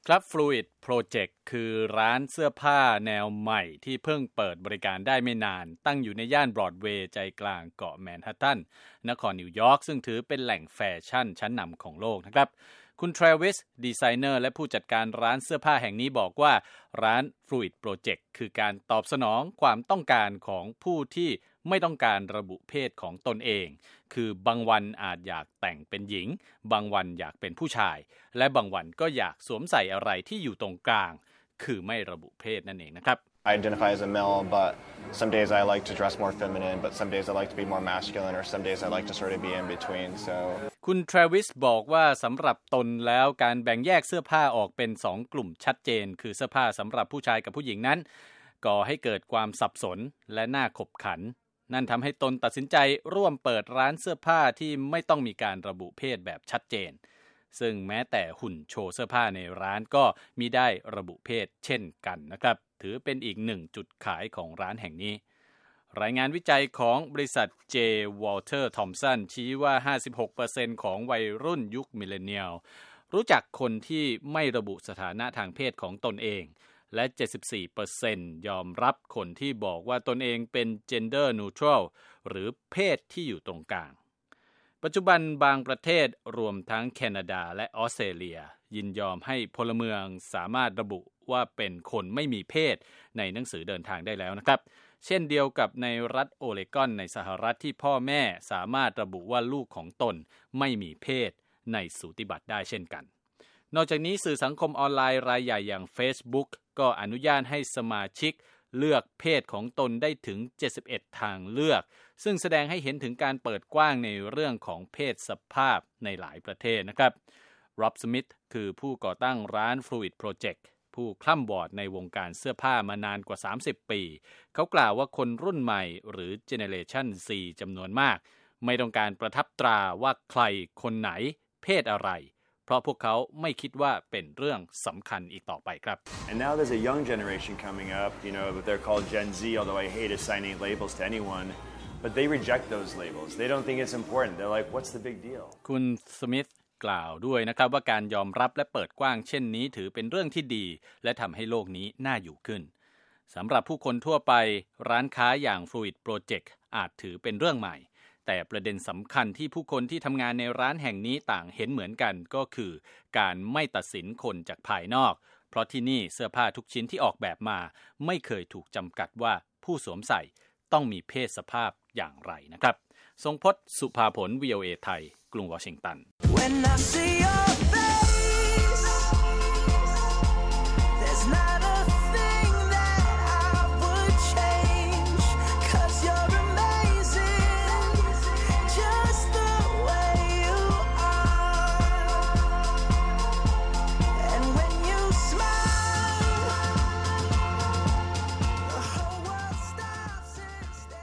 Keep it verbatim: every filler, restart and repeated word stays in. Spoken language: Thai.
ครับ Fluid Project คือร้านเสื้อผ้าแนวใหม่ที่เพิ่งเปิดบริการได้ไม่นานตั้งอยู่ในย่านบรอดเวย์ใจกลางเกาะแมนฮัตตันนครนิวยอร์กซึ่งถือเป็นแหล่งแฟชั่นชั้นนำของโลกนะครับคุณทรเวสดีไซเนอร์และผู้จัดการร้านเสื้อผ้าแห่งนี้บอกว่าร้าน Fluid Project คือการตอบสนองความต้องการของผู้ที่ไม่ต้องการระบุเพศของตนเองคือบางวันอาจอยากแต่งเป็นหญิงบางวันอยากเป็นผู้ชายและบางวันก็อยากสวมใส่อะไรที่อยู่ตรงกลางคือไม่ระบุเพศนั่นเองนะครับ I identify as a male, but some days I like to dress more feminine, but some days I like to be more masculine, or some days I like to sort of be in between. So คุณทรเวสบอกว่าสำหรับตนแล้วการแบ่งแยกเสื้อผ้าออกเป็นสองกลุ่มชัดเจนคือเสื้อผ้าสำหรับผู้ชายกับผู้หญิงนั้นก่อให้เกิดความสับสนและน่าขบขันนั่นทำให้ตนตัดสินใจร่วมเปิดร้านเสื้อผ้าที่ไม่ต้องมีการระบุเพศแบบชัดเจนซึ่งแม้แต่หุ่นโชว์เสื้อผ้าในร้านก็มิได้ระบุเพศเช่นกันนะครับถือเป็นอีกหนึ่งจุดขายของร้านแห่งนี้รายงานวิจัยของบริษัท J. Walter Thompson ชี้ว่า ห้าสิบหกเปอร์เซ็นต์ ของวัยรุ่นยุคมิลเลนเนียลรู้จักคนที่ไม่ระบุสถานะทางเพศของตนเองและ เจ็ดสิบสี่เปอร์เซ็นต์ ยอมรับคนที่บอกว่าตนเองเป็น gender neutral หรือเพศที่อยู่ตรงกลางปัจจุบันบางประเทศรวมทั้งแคนาดาและออสเตรเลียยินยอมให้พลเมืองสามารถระบุว่าเป็นคนไม่มีเพศในหนังสือเดินทางได้แล้วนะครับเช่นเดียวกับในรัฐโอเรกอนในสหรัฐที่พ่อแม่สามารถระบุว่าลูกของตนไม่มีเพศในสูติบัตรได้เช่นกันนอกจากนี้สื่อสังคมออนไลน์รายใหญ่อย่าง Facebook ก็อนุญาตให้สมาชิกเลือกเพศของตนได้ถึงเจ็ดสิบเอ็ดทางเลือกซึ่งแสดงให้เห็นถึงการเปิดกว้างในเรื่องของเพศสภาพในหลายประเทศนะครับร็อบสมิธคือผู้ก่อตั้งร้าน Fluid Project ผู้คล่ำวอร์ดในวงการเสื้อผ้ามานานกว่าสามสิบปีเขากล่าวว่าคนรุ่นใหม่หรือ Generation Z จำนวนมากไม่ต้องการประทับตราว่าใครคนไหนเพศอะไรเพราะพวกเขาไม่คิดว่าเป็นเรื่องสำคัญอีกต่อไปครับ And now there's a young generation coming up, you know, they're called Gen Z, although I hate assigning labels to anyone, but they reject those labels. They don't think it's important. They're like, what's the big deal? คุณสมิธกล่าวด้วยนะครับว่าการยอมรับและเปิดกว้างเช่นนี้ถือเป็นเรื่องที่ดีและทำให้โลกนี้น่าอยู่ขึ้นสำหรับผู้คนทั่วไปร้านค้าอย่าง Fluid Project อาจถือเป็นเรื่องใหม่แต่ประเด็นสำคัญที่ผู้คนที่ทำงานในร้านแห่งนี้ต่างเห็นเหมือนกันก็คือการไม่ตัดสินคนจากภายนอกเพราะที่นี่เสื้อผ้าทุกชิ้นที่ออกแบบมาไม่เคยถูกจำกัดว่าผู้สวมใส่ต้องมีเพศสภาพอย่างไรนะครับทรงพจน์ สุภาผล วี โอ เอ ไทยกรุงวอชิงตัน